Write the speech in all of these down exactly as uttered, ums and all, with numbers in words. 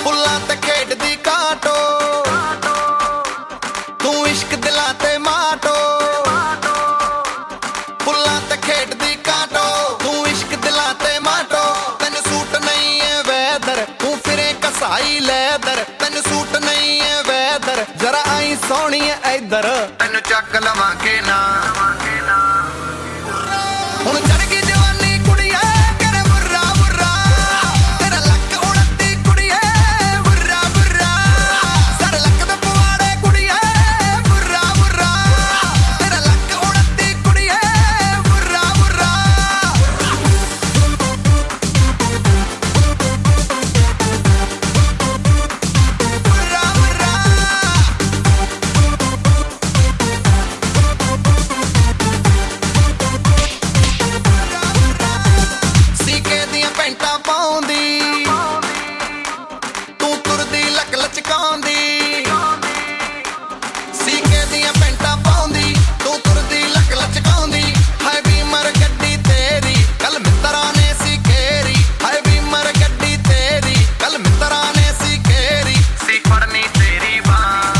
ਫੁੱਲਾਂ ਤੇ ਖੇਡਦੀ ਕਾਟੋ ਤੂੰ ਇਸ਼ਕ ਦਿਲਾਂ ਤੇ ਮਾਟੋ ਫੁੱਲਾਂ ਤੇ ਖੇਡਦੀ ਕਾਟੋ ਤੂੰ ਇਸ਼ਕ ਦਿਲਾਂ ਤੇ ਮਾਟੋ ਤੈਨੂੰ ਸੂਟ ਨਹੀਂ ਐ ਵੈਦਰ ਤੂੰ ਫਿਰੇ ਕਸਾਈ ਲੈਦਰ ਤੈਨੂੰ ਸੂਟ ਨਹੀਂ ਐ ਵੈਦਰ ਜਰਾ ਆਈ ਸੋਹਣੀ ਐ ਇੱਧਰ ਤੈਨੂੰ ਚੱਕ ਲਵਾਂਗੇ ਨਾ ਹੁਣ ਚੜ ਗਈ ਜਵਾਨੀ ਕੁੜੀਏ ਕਰ ਬੁਰਾ ਬੁਰਾ ਤੇਰਾ ਲੱਕ ਉੜਦੀ ਕੁੜੀਏ ਬੁਰਾ ਬੁਰਾ ਸਰ ਲੱਕ ਦੇ ਪਵਾੜੇ ਕੁੜੀਏ ਬੁਰਾ ਬੁਰਾ ਤੇਰਾ ਲੱਕ ਉੜਦੀ ਕੁੜੀਏ ਬੁਰਾ ਬੁਰਾ ਬੁਰਾ ਬੁਰਾ ਸੀਕੇ ਦੀਆਂ ਪੈਂਟਾਂ ਪਾਉਂਦੀ ਤੂੰ ਤੁਰਦੀ ਲੱਕ ਲਚਕਾਉਂਦੀ ਸੀਕੇ ਦੀਆਂ ਪੈਂਟਾਂ ਪਾਉਂਦੀ ਤੂੰ ਤੁਰਦੀ ਲੱਕ ਲਚਕਾਉਂਦੀ ਹਾਏ ਬੀਮਰ ਗੱਡੀ ਤੇਰੀ ਕੱਲ ਮਿੱਤਰਾਂ ਨੇ ਸੀ ਘੇਰੀ ਹਾਏ ਬੀਮਰ ਗੱਡੀ ਤੇਰੀ ਕੱਲ ਮਿੱਤਰਾਂ ਨੇ ਸੀ ਘੇਰੀ ਸੀ ਫੜਨੀ ਤੇਰੀ ਬਾਂਹ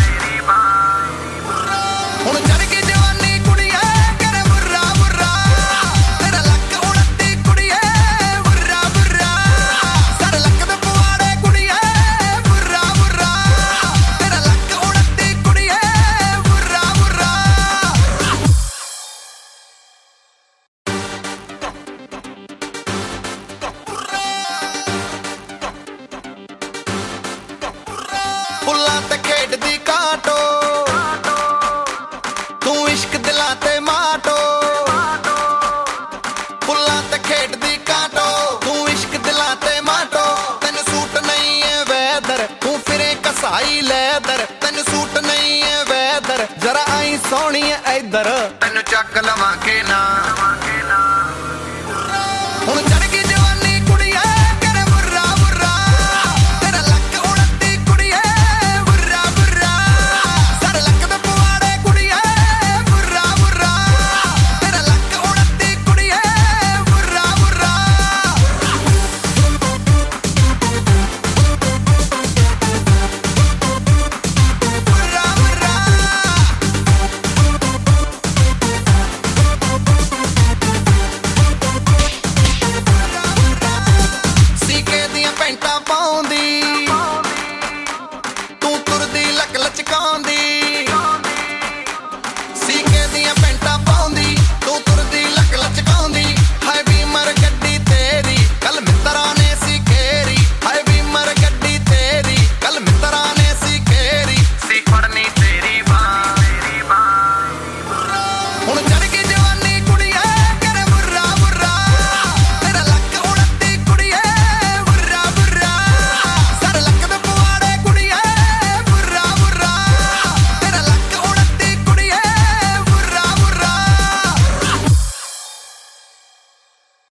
ਹੁਣ ਚੜ ਗਈ ਜਵਾਨੀ ਕੁੜੀਏ ਕਰ ਬੁਰਾ ਬੁਰਾ ਤੇਰਾ ਲੱਕ ਉੜਦੀ ਕੁੜੀਏ ਬੁਰਾ ਬੁਰਾ ਸਰ ਲੱਕ ਦੇ ਪਵਾੜੇ ਕੁੜੀਏ ਬੁਰਾ ਬੁਰਾ ਤੇਰਾ ਲੱਕ ਉੜਦੀ ਕੁੜੀਏ ਬੁਰਾ ਬੁਰਾ ਫੁੱਲਾਂ ਤੇ ਖੇਡਦੀ ਕਾਟੋ ਤੂੰ ਇਸ਼ਕ ਦਿਲਾਂ ਤੇ ਮਾਟੋ ਫੁੱਲਾਂ ਤੇ ਖੇਡਦੀ ਕਾਟੋ ਤੂੰ ਇਸ਼ਕ ਦਿਲਾਂ ਤੇ ਮਾਟੋ ਤੈਨੂੰ ਸੂਟ ਨਹੀਂ ਐ ਵੈਦਰ ਤੂੰ ਫਿਰੇ ਕਸਾਈ ਲੈਦਰ ਤੈਨੂੰ ਸੂਟ ਨਹੀਂ ਐ ਵੈਦਰ ਜਰਾ ਆਈ ਸੋਹਣੀ ਐ ਇੱਧਰ ਤੈਨੂੰ ਚੱਕ ਲਵਾਂਗੇ ਨਾ